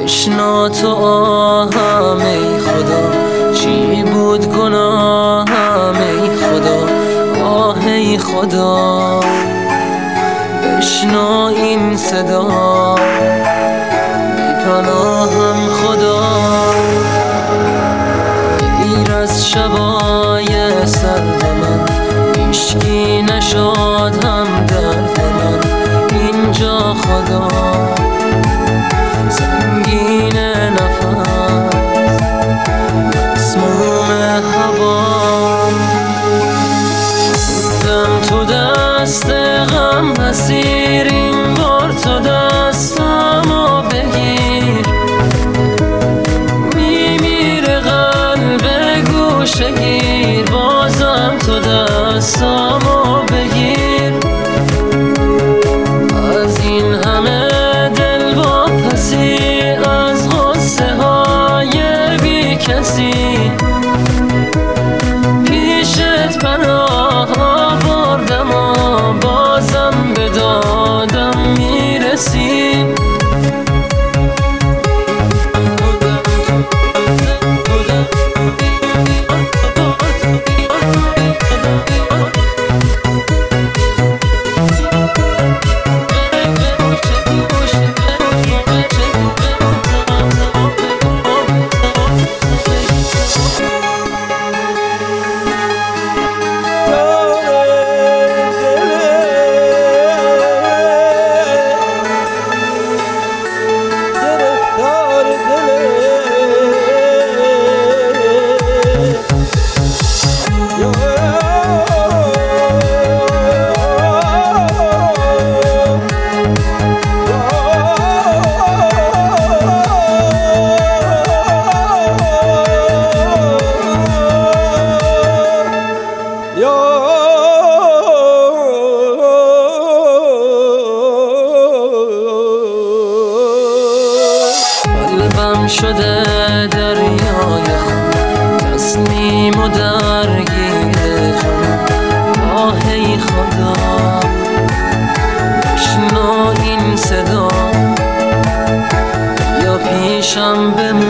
بشنا تو آهم ای خدا، چی بود گناهم ای خدا، آه ای خدا. بشنا این صدا، بی پناهم خدا. غیر از شبای سرد من هیچکی نشاد هم درد من اینجا خدا. سنگین نفس مسموم هوا، موندم تو دست غم اسیر، این بار تو دستمو بگیر. میمیره قلب گوشه گیر، بازم تو دستمو بگیر. از این همه دل واپسی، از غصه های بی کسی، پیشت پناه آوردم و بازم به دادم میرسی. قلبم شده دریای خون، تسلیم و درگیر جنون، آه ای خدا. بشنو این صدا، یا پیشم بمون